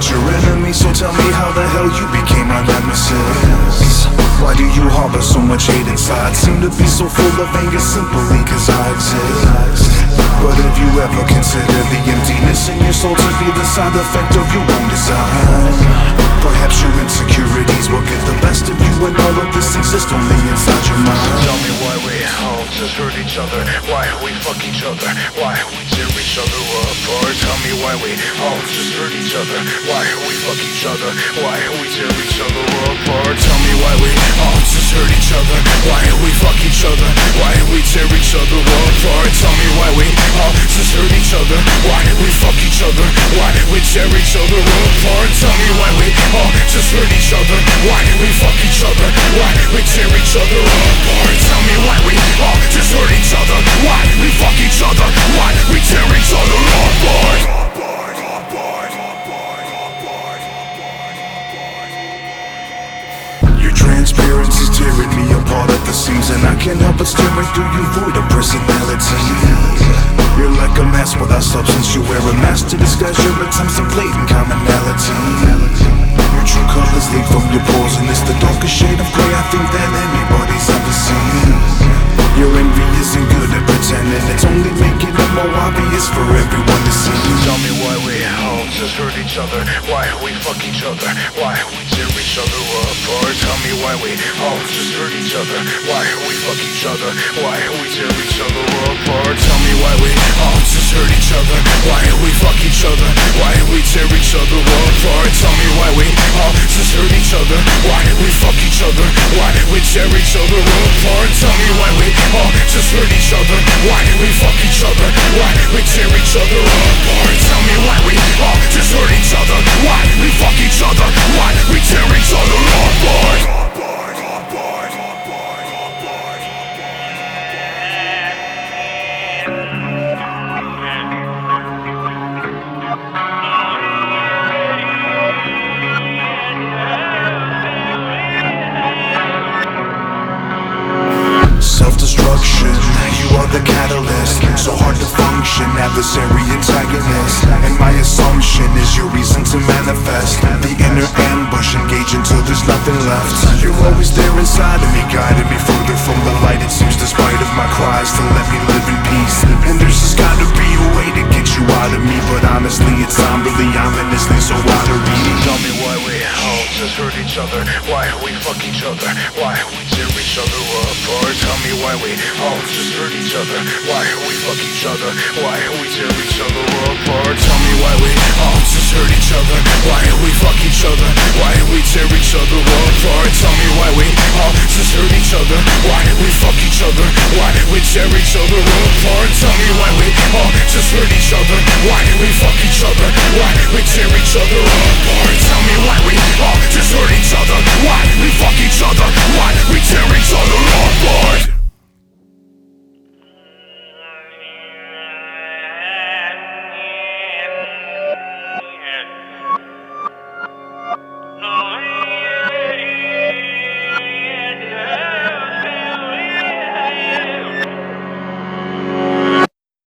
not your enemy, so tell me how the hell you became my nemesis. Why do you harbor so much hate inside? Seem to be so full of anger simply cause I exist. But have you ever considered the emptiness in your soul to be the side effect of your own design? Perhaps your insecurities will get the best of you, and all of this exists only inside your mind. Tell me why we all just hurt each other, why we fuck each other, why we tear each other apart. Tell me why we all just hurt each other, why we fuck each other, why we tear each other apart. Tell me why we all just hurt each other, why we fuck each other, why we tear each other apart. Tell me why we all just hurt each other, why we fuck each other, why we tear each other apart. Tell me why we all just hurt each other, why we fuck each other, why we tear each other apart. Tell me why we all just hurt each other, why we fuck each other, why we tear each other apart. Your transparency's tearing me apart at the seams, and I can't help but staring through you, void of personality. You're like a mask without substance. You wear a mask to disguise your attempts at blatant commonality. Your true colors leak from your pores, and it's the darkest shade of gray I think that anybody's ever seen. Your envy isn't good at pretending, it's only making it more obvious for everyone to see. Tell me why we all just hurt each other, why we fuck each other, why we tear each other apart. Tell me why we all just hurt each other, why we fuck each other, why we tear each other apart. Tell me why we all just hurt each other, why we fuck each other, why we tear each other apart. Tell me why we all just hurt each other, why we fuck each other, why we tear each other apart. Tell me why we all just hurt each other, why we fuck each other, why we tear each other apart. Tell me why we all just hurt each other, why we fuck each other, why we tear each other apart. Self-destruction, you are the catalyst. So hard to function, adversary antagonist. And my assumption is your reason to manifest. The inner ambush, engage until there's nothing left. You're always there inside of me, guiding me further from the light. It seems despite of my cries to let me live in peace. And there's just gotta be a way to get you out of me, but honestly it's somberly, ominously, so why to read? Tell me why we all just hurt each other, why we fuck each other, why we tear each other apart. Tell me why we all just hurt each other, why we fuck each other, why we tear each other apart. Tell me why we all just hurt each other, why we fuck each other, why we tear each other apart. Tell me why we all just hurt each other, why we fuck each other, why we tear each other apart. Tell me why we all just hurt each other, why we fuck each other, why we tear each other apart. Tell me why we all just hurt each other, why we fuck each other,